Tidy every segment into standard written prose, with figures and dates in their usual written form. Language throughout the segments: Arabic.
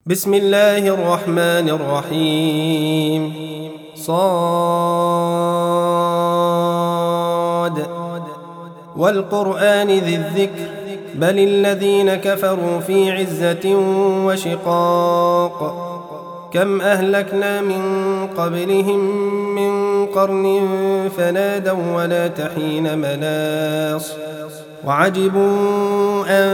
بسم الله الرحمن الرحيم. صاد والقرآن ذي الذكر بل الذين كفروا في عزة وشقاق. كم أهلكنا من قبلهم من قرن فنادوا ولا تحين مناص وعجبوا أن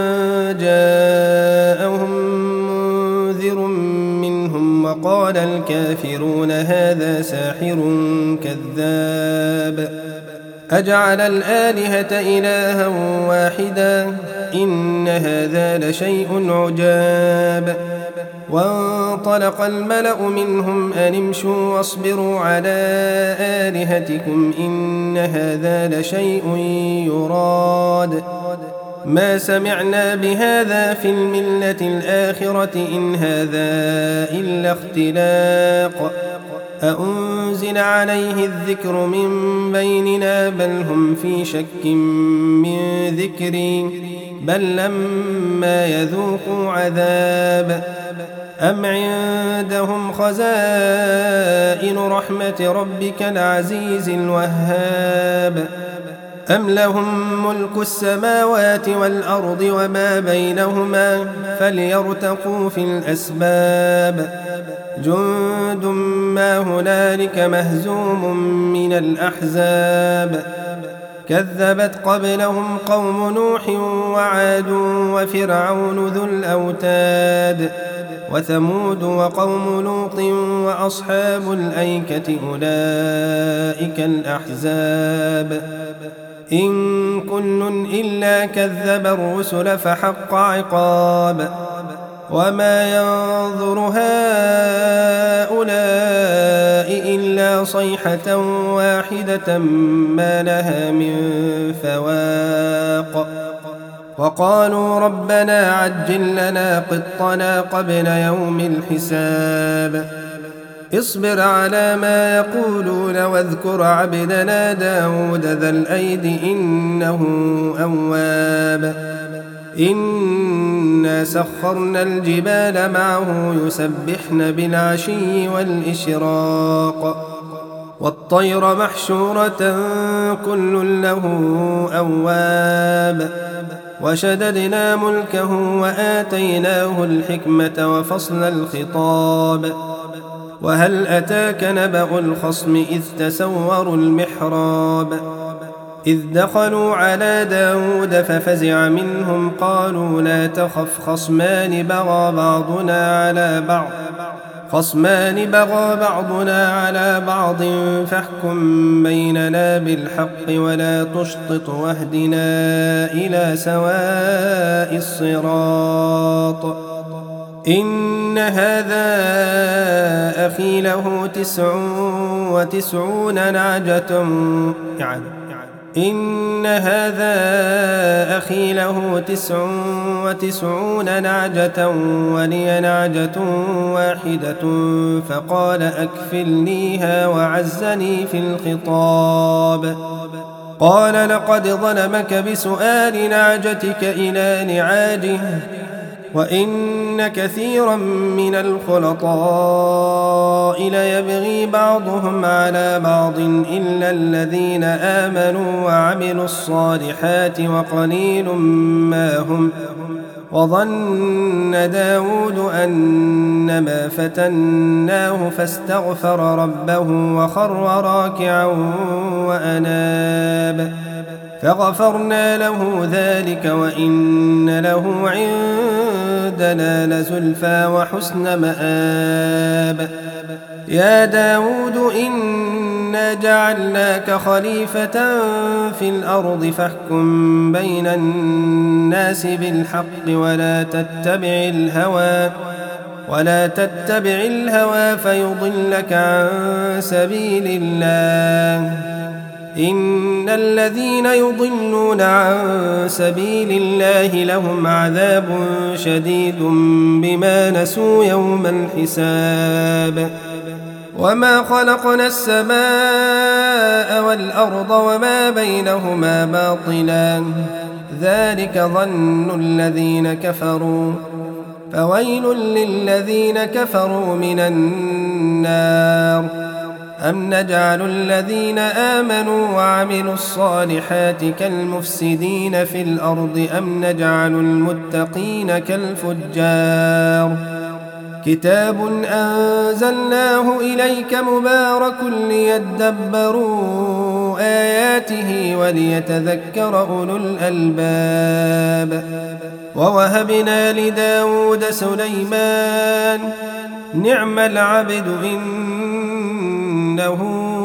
جاءهم منذر منهم وقال الكافرون هذا ساحر كذاب أجعل الآلهة إلها واحدا إن هذا لشيء عجاب. وانطلق الملأ منهم أن امشوا واصبروا على آلهتكم إن هذا لشيء يراد ما سمعنا بهذا في الملة الآخرة إن هذا إلا اختلاق أأنزل عليه الذكر من بيننا بل هم في شك من ذكري بل لما يذوقوا عذاب أم عندهم خزائن رحمة ربك العزيز الوهاب أم لهم ملك السماوات والأرض وما بينهما فليرتقوا في الأسباب جند ما هنالك مهزوم من الأحزاب كذبت قبلهم قوم نوح وعاد وفرعون ذو الأوتاد وثمود وقوم لوط وأصحاب الأيكة أولئك الأحزاب إن كل إلا كذب الرسل فحق عقاب وما ينظر هؤلاء إلا صيحة واحدة ما لها من فواق وقالوا ربنا عجل لنا قطنا قبل يوم الحساب اصبر على ما يقولون واذكر عبدنا داود ذا الأيد إنه أواب إنا سخرنا الجبال معه يسبحن بالعشي والإشراق والطير محشورة كل له أواب وشددنا ملكه وآتيناه الحكمة وفصل الخطاب وهل أتاك نبأ الخصم إذ تسوروا المحراب إذ دخلوا على داود ففزع منهم قالوا لا تخف خصمان بغى بعضنا على بعض فاحكم بيننا بالحق ولا تشطط واهدنا إلى سواء الصراط إن هذا أخي له 99 نعجة إن هذا أخي له 99 نعجة ولي نعجة واحدة فقال أكفلنيها وعزني في الخطاب قال لقد ظلمك بسؤال نعجتك إلى نعاجه وإن كثيرا من الخلطاء ليبغي بعضهم على بعض إلا الذين آمنوا وعملوا الصالحات وقليل ما هم وظن داود أنما فتناه فاستغفر ربه وخر راكعا وأناب فغفرنا له ذلك وإن له عندنا لزلفى وحسن مآب يا داود إنا جعلناك خليفة في الأرض فاحكم بين الناس بالحق ولا تتبع الهوى فيضلك عن سبيل الله إن الذين يضلون عن سبيل الله لهم عذاب شديد بما نسوا يوم الحساب وما خلقنا السماء والأرض وما بينهما باطلا ذلك ظن الذين كفروا فويل للذين كفروا من النار. أم نجعل الذين آمنوا وعملوا الصالحات كالمفسدين في الأرض أم نجعل المتقين كالفجار. كتاب أنزلناه إليك مبارك ليدبروا آياته وليتذكر أولو الألباب. ووهبنا لداود سليمان نعم العبد إنه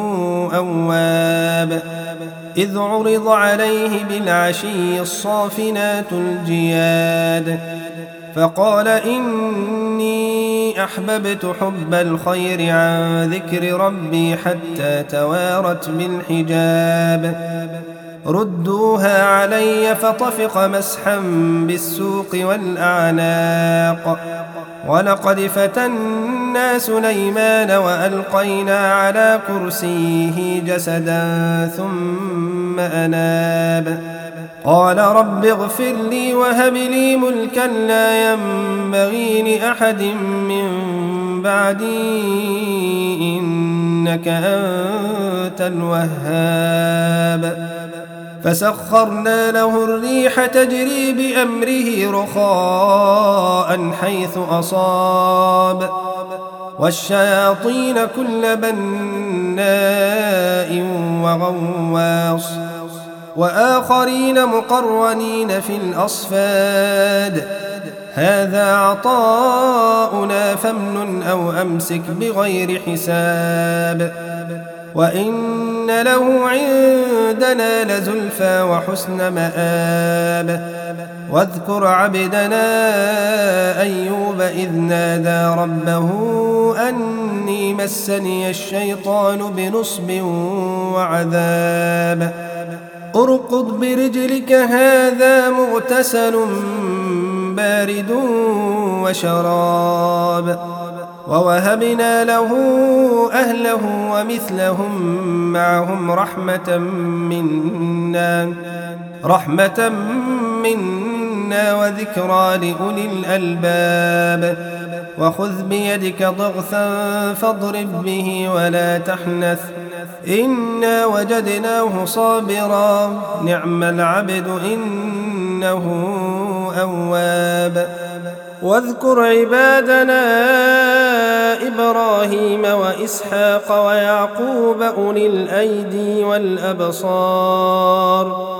أواب. إذ عرض عليه بالعشي الصافنات الجياد فقال إني أحببت حب الخير عن ذكر ربي حتى توارت بالحجاب. ردوها علي فطفق مسحا بالسوق والأعناق. ولقد فتنا سليمان وألقينا على كرسيه جسدا ثم أناب. قال رب اغفر لي وهب لي ملكا لا ينبغي لأحد من بعدي إنك أنت الوهاب. فسخرنا له الريح تجري بأمره رخاء حيث أصاب والشياطين كل بناء وغواص وآخرين مقرنين في الأصفاد. هذا عطاؤنا فامنن أو أمسك بغير حساب. وإن له عندنا لزلفى وحسن مآب. واذكر عبدنا أيوب إذ نادى ربه أني مسني الشيطان بنصب وعذاب. اركض برجلك هذا مغتسل بارد وشراب. ووهبنا له أهله ومثلهم معهم رحمة منا وذكرى لأولي الألباب. وخذ بيدك ضغثا فاضرب به ولا تحنث إنا وجدناه صابرا نعم العبد إنه أواب. واذكر عبادنا إبراهيم وإسحاق ويعقوب أولي الأيدي والأبصار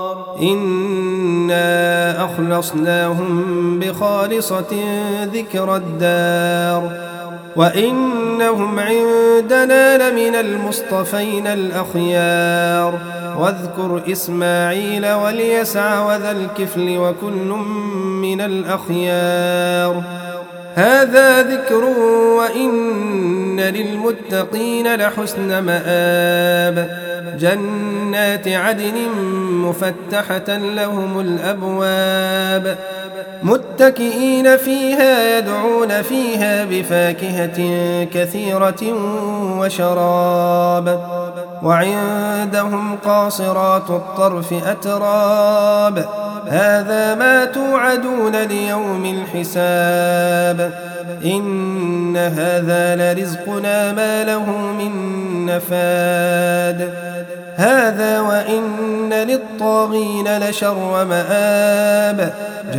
إنا أخلصناهم بخالصة ذكر الدار وإنهم عندنا لمن المصطفين الأخيار. واذكر إسماعيل واليسع وذا الكفل وكل من الأخيار. هذا ذكر وإن للمتقين لحسن مآب. جنات عدن مفتحة لهم الأبواب متكئين فيها يدعون فيها بفاكهة كثيرة وشراب. وعندهم قاصرات الطرف أتراب. هذا ما توعدون ليوم الحساب. إن هذا لرزقنا ما له من نفاد. هذا وإن للطاغين لشر مآب.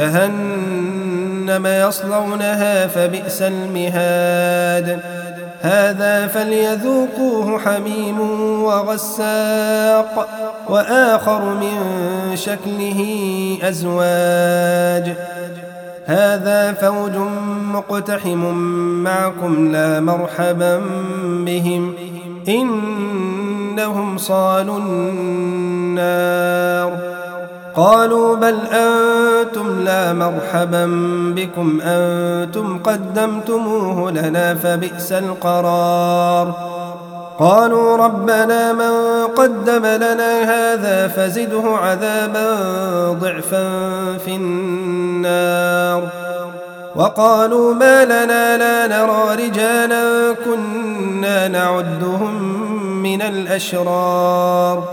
جهنم يصلونها فبئس المهاد. هذا فليذوقوه حميم وغساق وآخر من شكله أزواج. هذا فوج مقتحم معكم لا مرحبا بهم إنهم صالوا النار. قالوا بل أنتم لا مرحبا بكم أنتم قدمتموه لنا فبئس القرار. قالوا ربنا من قدم لنا هذا فزده عذابا ضعفا في النار. وقالوا ما لنا لا نرى رجالا كنا نعدهم من الأشرار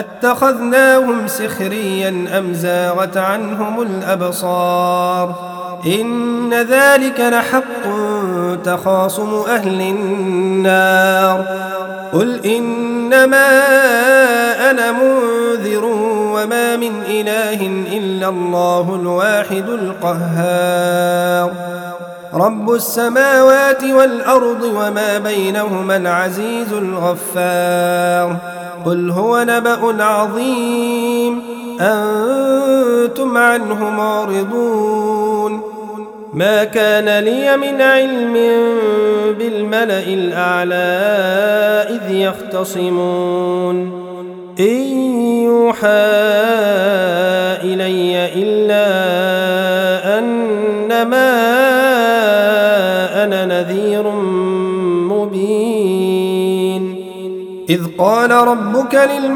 اتخذناهم سخريا أم زاغت عنهم الأبصار إن ذلك لحق تخاصم أهل النار قل إنما أنا منذر وما من إله إلا الله الواحد القهار رب السماوات والأرض وما بينهما العزيز الغفار قل هو نبأ عظيم أنتم عنه معرضون ما كان لي من علم بالملأ الأعلى إذ يختصمون إن يوحى إلي إلا أنما أنا نذير مبين إذ قال ربك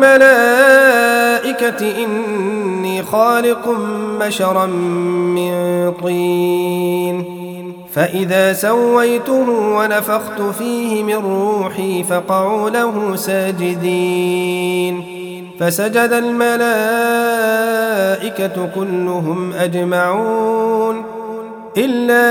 للملائكة إني خالق بشرا من طين فإذا سويته ونفخت فيه من روحي فقعوا له ساجدين فسجد الملائكة كلهم أجمعون إلا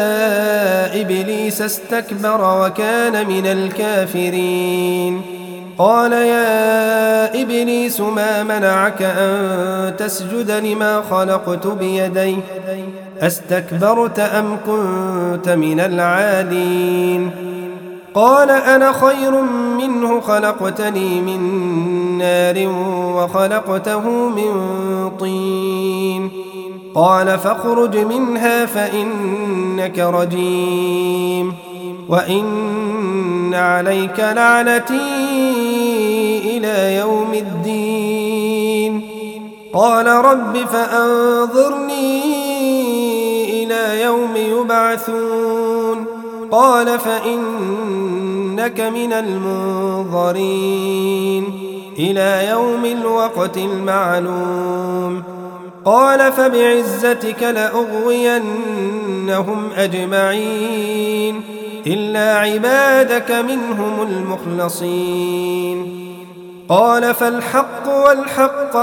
إبليس استكبر وكان من الكافرين قال يا إبليس ما منعك أن تسجد لما خلقت بيدي أستكبرت أم كنت من العالين قال أنا خير منه خلقتني من نار وخلقته من طين قال فاخرج منها فإنك رجيم وإن عليك لعنتي إلى يوم الدين قال رب فأنظرني إلى يوم يبعثون قال فإنك من المنظرين إلى يوم الوقت المعلوم قال فبعزتك لأغوينهم أجمعين إلا عبادك منهم المخلصين قال فالحق والحق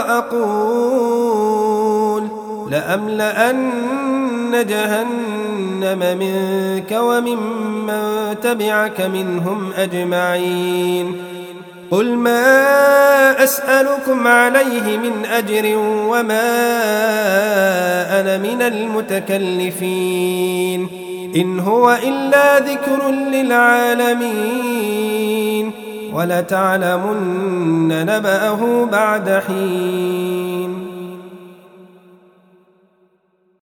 أقول لأملأن جهنم منك وممن تبعك منهم أجمعين قل ما أسألكم عليه من أجر وما أنا من المتكلفين إن هو إلا ذكر للعالمين ولتعلمن نبأه بعد حين